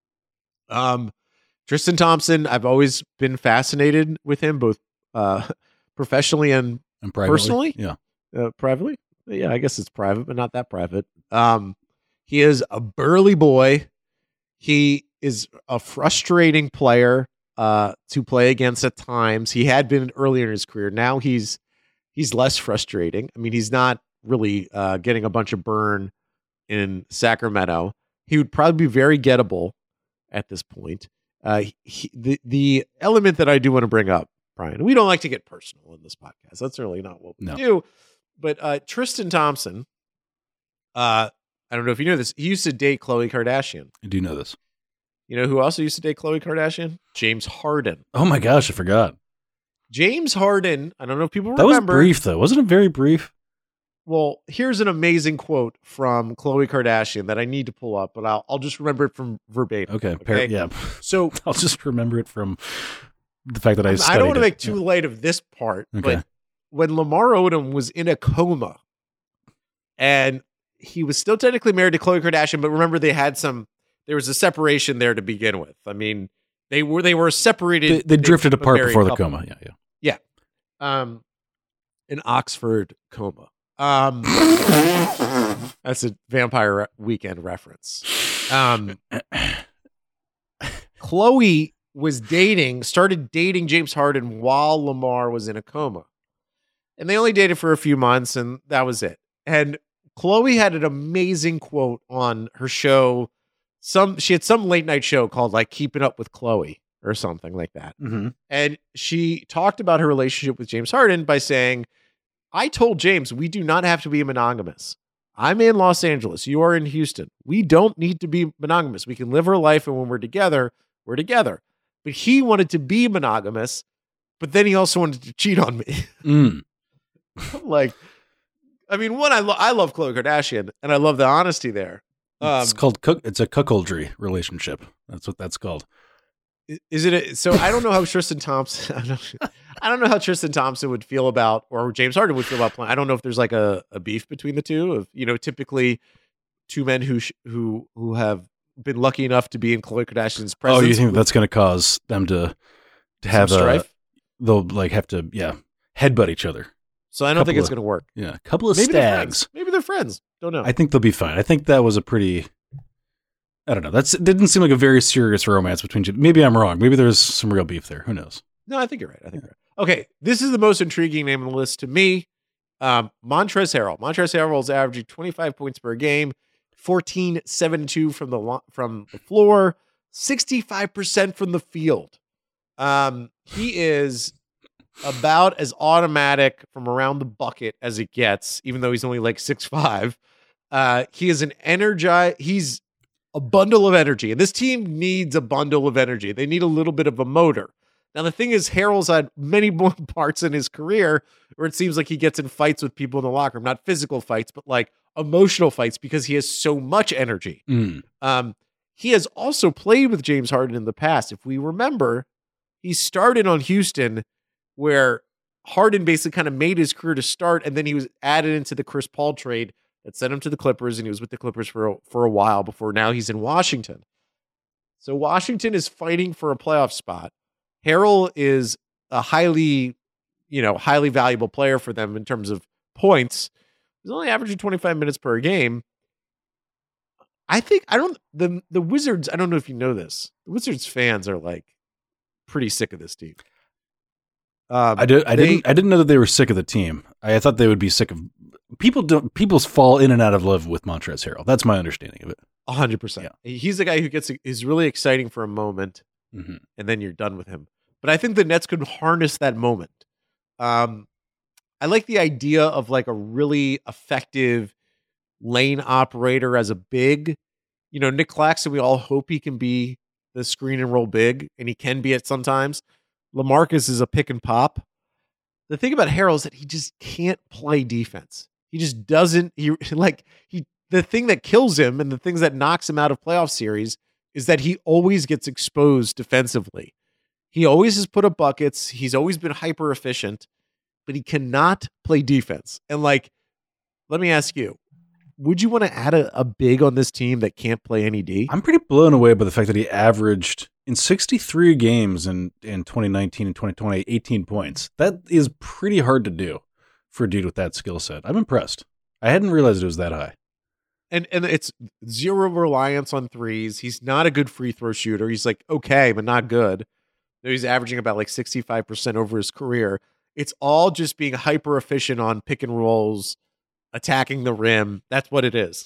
Speaker 4: Tristan Thompson, I've always been fascinated with him, both professionally and privately. Personally?
Speaker 5: Yeah.
Speaker 4: Privately? Yeah, I guess it's private, but not that private. He is a burly boy. He is a frustrating player to play against at times. He had been earlier in his career. Now he's less frustrating. I mean, he's not really getting a bunch of burn in Sacramento. He would probably be very gettable at this point. The element that I do want to bring up, Brian, we don't like to get personal in this podcast. That's really not what we do. But Tristan Thompson, I don't know if you know this, he used to date Khloe Kardashian.
Speaker 5: I do know this.
Speaker 4: You know who also used to date Khloe Kardashian? James Harden.
Speaker 5: Oh my gosh, I forgot.
Speaker 4: James Harden, I don't know if people
Speaker 5: That
Speaker 4: remember.
Speaker 5: was brief, though. Wasn't it very brief?
Speaker 4: Well, here's an amazing quote from Khloe Kardashian that I need to pull up, but I'll just remember it from verbatim.
Speaker 5: Okay. Yeah.
Speaker 4: So
Speaker 5: I'll just remember it from the fact that I
Speaker 4: don't want to make too light of this part, but when Lamar Odom was in a coma and he was still technically married to Khloe Kardashian, but remember there was a separation there to begin with. I mean, they were separated.
Speaker 5: They drifted apart before the
Speaker 4: couple.
Speaker 5: coma. Yeah.
Speaker 4: An Oxford coma. That's a Vampire Weekend reference. Khloe started dating James Harden while Lamar was in a coma. And they only dated for a few months, and that was it. And Khloe had an amazing quote on her show. She had some late night show called like Keeping Up with Khloe or something like that.
Speaker 5: Mm-hmm.
Speaker 4: And she talked about her relationship with James Harden by saying, I told James, we do not have to be monogamous. I'm in Los Angeles. You are in Houston. We don't need to be monogamous. We can live our life, and when we're together, we're together. But he wanted to be monogamous, but then he also wanted to cheat on me. Like, I mean, I love Khloe Kardashian, and I love the honesty there.
Speaker 5: It's a cuckoldry relationship. That's what that's called.
Speaker 4: Is it? So I don't know how Tristan Thompson. I don't know how Tristan Thompson would feel about, or James Harden would feel about playing. I don't know if there's like a beef between the two. Of typically two men who have been lucky enough to be in Khloe Kardashian's presence.
Speaker 5: Oh, you think that's going to cause them to have
Speaker 4: strife?
Speaker 5: They'll like have to headbutt each other.
Speaker 4: So I don't think it's going to work.
Speaker 5: Yeah, a couple of
Speaker 4: Maybe
Speaker 5: stags.
Speaker 4: Maybe they're friends. Don't know.
Speaker 5: I think they'll be fine. I think that was a pretty. I don't know. It didn't seem like a very serious romance between you. Maybe I'm wrong. Maybe there's some real beef there. Who knows?
Speaker 4: No, I think you're right. Okay, this is the most intriguing name on the list to me. Montrezl Harrell. Montrezl Harrell is averaging 25 points per game, 14, 7, 2 from the floor, 65% from the field. He is about as automatic from around the bucket as it gets, even though he's only like 6'5". He is he's a bundle of energy, and this team needs a bundle of energy. They need a little bit of a motor. Now, the thing is, Harrell's had many more parts in his career where it seems like he gets in fights with people in the locker room, not physical fights, but like emotional fights because he has so much energy. He has also played with James Harden in the past. If we remember, he started on Houston where Harden basically kind of made his career to start, and then he was added into the Chris Paul trade that sent him to the Clippers, and he was with the Clippers for a while before now he's in Washington. So Washington is fighting for a playoff spot. Harrell is a highly valuable player for them in terms of points. He's only averaging 25 minutes per game. The Wizards, I don't know if you know this. The Wizards fans are like pretty sick of this team.
Speaker 5: I didn't know that they were sick of the team. I thought they would be sick of people fall in and out of love with Montrezl Harrell. That's my understanding of it.
Speaker 4: 100%. Yeah. He's the guy who is really exciting for a moment.
Speaker 5: Mm-hmm.
Speaker 4: And then you're done with him. But I think the Nets could harness that moment. I like the idea of like a really effective lane operator as a big. Nick Claxton, we all hope he can be the screen and roll big, and he can be it sometimes. LaMarcus is a pick and pop. The thing about Harrell is that he just can't play defense. He just doesn't. The thing that kills him and the things that knocks him out of playoff series is that he always gets exposed defensively. He always has put up buckets. He's always been hyper efficient, but he cannot play defense. And let me ask you, would you want to add a big on this team that can't play any D?
Speaker 5: I'm pretty blown away by the fact that he averaged in 63 games in 2019 and 2020, 18 points. That is pretty hard to do for a dude with that skill set. I'm impressed. I hadn't realized it was that high.
Speaker 4: And it's zero reliance on threes. He's not a good free throw shooter. He's like okay, but not good. He's averaging about like 65% over his career. It's all just being hyper efficient on pick and rolls, attacking the rim. That's what it is.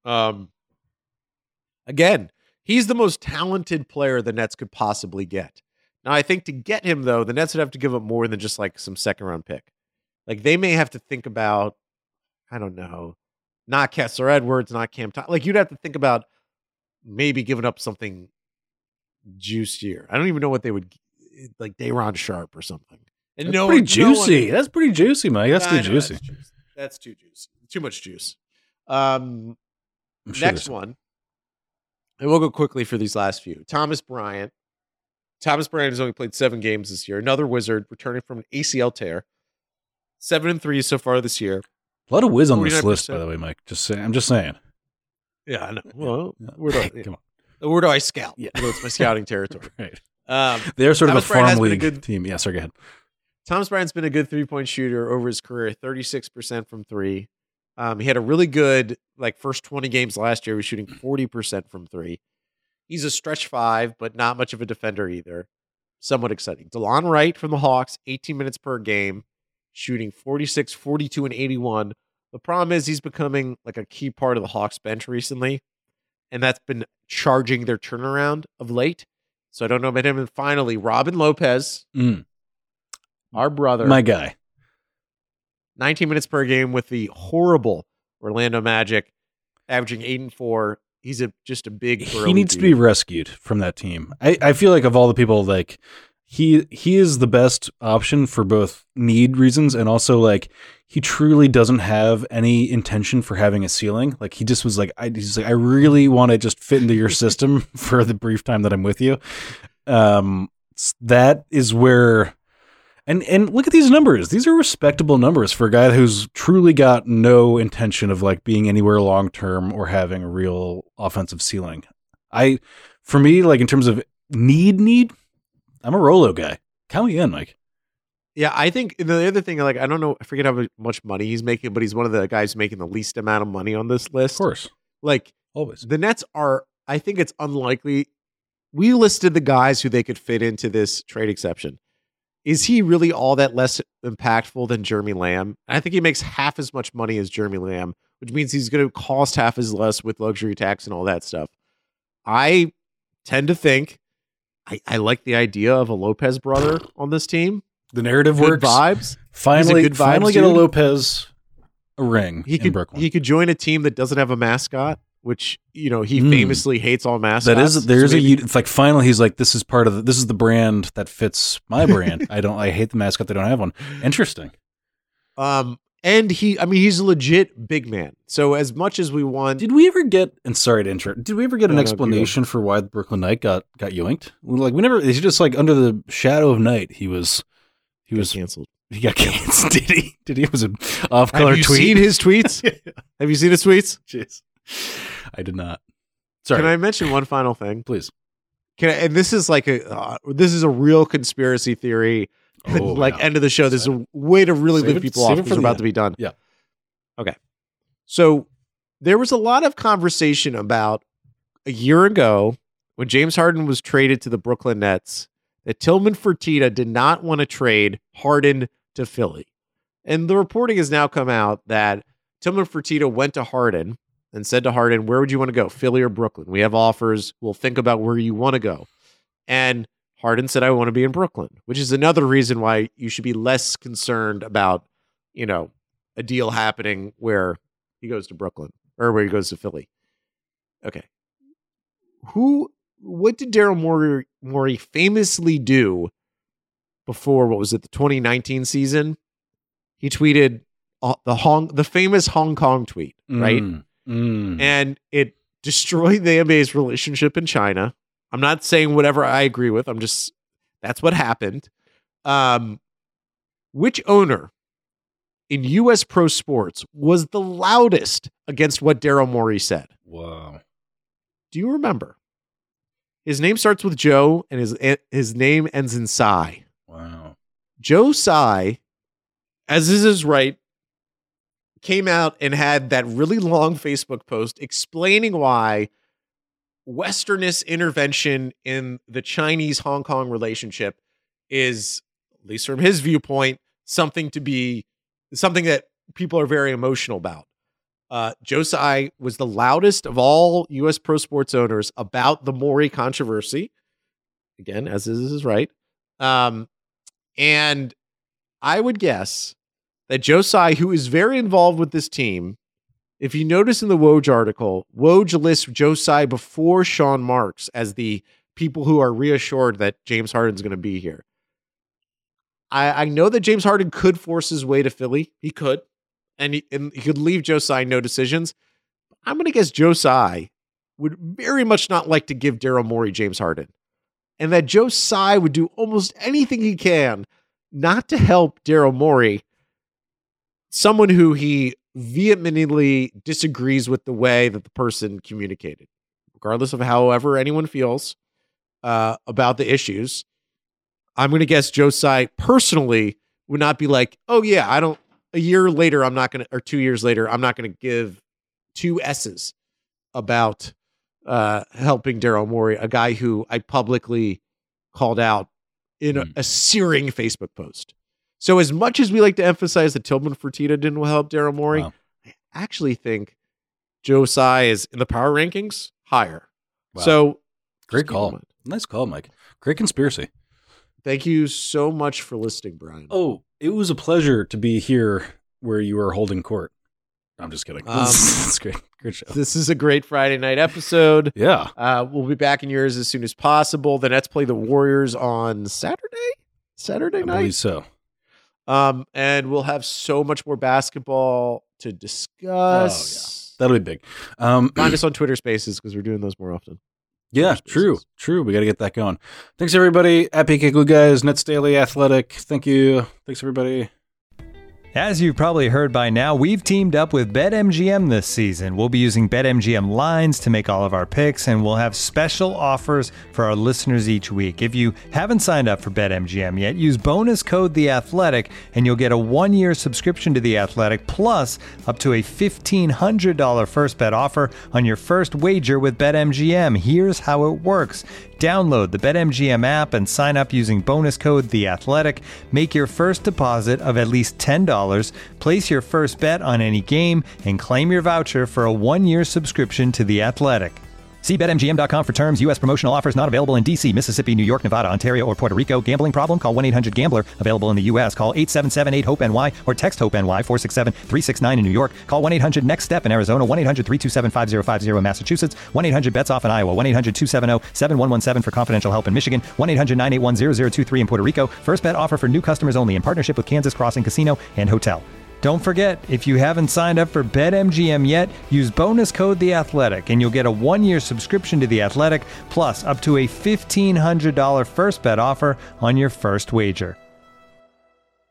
Speaker 4: Again, he's the most talented player the Nets could possibly get. Now, I think to get him, though, the Nets would have to give up more than just like some second-round pick. Like, they may have to think about, I don't know, not Kessler Edwards, not Cam Thomas. Like, you'd have to think about maybe giving up something juicier. I don't even know what they would, like Day'Ron Sharpe or something. And
Speaker 5: That's pretty juicy. That's pretty juicy, Mike. That's too juicy.
Speaker 4: That's too juicy. Too much juice.
Speaker 5: Sure
Speaker 4: Next one. And we'll go quickly for these last few. Thomas Bryant. Thomas Bryant has only played 7 games this year. Another Wizard returning from an ACL tear. 7-3 so far this year.
Speaker 5: A lot of whiz on this
Speaker 4: 49%.
Speaker 5: list, by the way, Mike. I'm just saying.
Speaker 4: Yeah, I know. Well, where
Speaker 5: Come
Speaker 4: do I scout?
Speaker 5: Yeah.
Speaker 4: It's my scouting territory.
Speaker 5: Right. They're sort
Speaker 4: Thomas
Speaker 5: of a
Speaker 4: Bryant has
Speaker 5: farm
Speaker 4: been a
Speaker 5: league
Speaker 4: good-
Speaker 5: team. Yeah, sorry, go ahead.
Speaker 4: Thomas Bryant's been a good 3-point shooter over his career, 36% from 3. He had a really good, like, first 20 games last year. He was shooting 40% from 3. He's a stretch 5, but not much of a defender either. Somewhat exciting. DeLon Wright from the Hawks, 18 minutes per game, shooting 46, 42, and 81. The problem is he's becoming like a key part of the Hawks bench recently, and that's been charging their turnaround of late. So I don't know about him. And finally, Robin Lopez, our brother.
Speaker 5: My guy.
Speaker 4: 19 minutes per game with the horrible Orlando Magic, averaging 8 and 4. He's just a big.
Speaker 5: He needs to be rescued from that team. I feel like of all the people, like he is the best option for both need reasons and also like he truly doesn't have any intention for having a ceiling. Like he just was like, I really want to just fit into your system for the brief time that I'm with you. That is where. And look at these numbers. These are respectable numbers for a guy who's truly got no intention of like being anywhere long term or having a real offensive ceiling. For me, like in terms of need, I'm a Rolo guy. Count me in, Mike.
Speaker 4: Yeah, I think the other thing, like I don't know, I forget how much money he's making, but he's one of the guys making the least amount of money on this list.
Speaker 5: Of course,
Speaker 4: like
Speaker 5: always.
Speaker 4: The Nets are. I think it's unlikely. We listed the guys who they could fit into this trade exception. Is he really all that less impactful than Jeremy Lamb? I think he makes half as much money as Jeremy Lamb, which means he's going to cost half as less with luxury tax and all that stuff. I tend to think I like the idea of a Lopez brother on this team.
Speaker 5: The narrative
Speaker 4: good
Speaker 5: works.
Speaker 4: Vibes.
Speaker 5: Finally
Speaker 4: good vibes
Speaker 5: get a
Speaker 4: dude.
Speaker 5: Lopez a ring in Brooklyn.
Speaker 4: He could join a team that doesn't have a mascot, which he famously hates all mascots.
Speaker 5: It's like finally he's like, this is the brand that fits my brand. I hate the mascot. They don't have one. Interesting.
Speaker 4: And he's a legit big man. So as much as we want,
Speaker 5: did we ever get an explanation for why the Brooklyn Knight got yoinked? Like we never. He's just like under the shadow of night. He was
Speaker 4: canceled.
Speaker 5: He got canceled. Did he? It was an off-color tweet.
Speaker 4: Have you seen his tweets? Have you seen his tweets?
Speaker 5: Jeez. I did not. Sorry.
Speaker 4: Can I mention one final thing,
Speaker 5: please?
Speaker 4: And this is like this is a real conspiracy theory. End of the show. This is a way to really leave people off. It's about to be done.
Speaker 5: Yeah.
Speaker 4: Okay. So there was a lot of conversation about a year ago when James Harden was traded to the Brooklyn Nets that Tillman Fertitta did not want to trade Harden to Philly. And the reporting has now come out that Tillman Fertitta went to Harden and said to Harden, where would you want to go, Philly or Brooklyn? We have offers. We'll think about where you want to go. And Harden said, I want to be in Brooklyn, which is another reason why you should be less concerned about, a deal happening where he goes to Brooklyn or where he goes to Philly. Okay. What did Daryl Morey famously do before, the 2019 season? He tweeted the famous Hong Kong tweet, right? And it destroyed the NBA's relationship in China. I'm not saying whatever I agree with. That's what happened. Which owner in U.S. pro sports was the loudest against what Daryl Morey said?
Speaker 5: Wow.
Speaker 4: Do you remember? His name starts with Joe and his name ends in Tsai.
Speaker 5: Wow.
Speaker 4: Joe Tsai, as is his right, came out and had that really long Facebook post explaining why Westernist intervention in the Chinese-Hong Kong relationship is, at least from his viewpoint, something that people are very emotional about. Joe Tsai was the loudest of all U.S. pro sports owners about the Maury controversy. Again, as is right. And I would guess that Joe Tsai, who is very involved with this team, if you notice in the Woj article, Woj lists Joe Tsai before Sean Marks as the people who are reassured that James Harden's going to be here. I know that James Harden could force his way to Philly. He could. And he could leave Joe Tsai no decisions. I'm going to guess Joe Tsai would very much not like to give Daryl Morey James Harden. And that Joe Tsai would do almost anything he can not to help Daryl Morey, someone who he vehemently disagrees with the way that the person communicated, regardless of however anyone feels about the issues. I'm going to guess Joe Tsai personally would not be like, oh yeah, a year later, I'm not going to, or 2 years later, I'm not going to give two S's about helping Daryl Morey, a guy who I publicly called out in a searing Facebook post. So as much as we like to emphasize that Tillman Fertitta didn't help Daryl Morey, wow. I actually think Joe Tsai is in the power rankings higher.
Speaker 5: Wow.
Speaker 4: So
Speaker 5: great call. Nice call, Mike. Great conspiracy.
Speaker 4: Thank you so much for listening, Brian.
Speaker 5: Oh, it was a pleasure to be here where you were holding court. I'm just kidding. That's great. Great show.
Speaker 4: This is a great Friday night episode.
Speaker 5: Yeah.
Speaker 4: We'll be back in yours as soon as possible. The Nets play the Warriors on Saturday night.
Speaker 5: I believe so.
Speaker 4: And we'll have so much more basketball to discuss.
Speaker 5: Oh, yeah. That'll be big.
Speaker 4: Find us on Twitter Spaces because we're doing those more often.
Speaker 5: Yeah, true. We got to get that going. Thanks, everybody. At PK Glue Guys, Nets Daily Athletic. Thank you. Thanks, everybody.
Speaker 6: As you've probably heard by now, we've teamed up with BetMGM this season. We'll be using BetMGM lines to make all of our picks, and we'll have special offers for our listeners each week. If you haven't signed up for BetMGM yet, use bonus code The Athletic, and you'll get a 1-year subscription to The Athletic, plus up to a $1,500 first bet offer on your first wager with BetMGM. Here's how it works. Download the BetMGM app and sign up using bonus code The Athletic. Make your first deposit of at least $10. Place your first bet on any game and claim your voucher for a 1-year subscription to The Athletic. See BetMGM.com for terms. U.S. promotional offers not available in D.C., Mississippi, New York, Nevada, Ontario, or Puerto Rico. Gambling problem? Call 1-800-GAMBLER. Available in the U.S. Call 877-8-HOPE-NY or text HOPE-NY 467-369 in New York. Call 1-800-NEXT-STEP in Arizona. 1-800-327-5050 in Massachusetts. 1-800-BETS-OFF in Iowa. 1-800-270-7117 for confidential help in Michigan. 1-800-981-0023 in Puerto Rico. First bet offer for new customers only in partnership with Kansas Crossing Casino and Hotel. Don't forget, if you haven't signed up for BetMGM yet, use bonus code The Athletic, and you'll get a 1-year subscription to The Athletic, plus up to a $1,500 first bet offer on your first wager.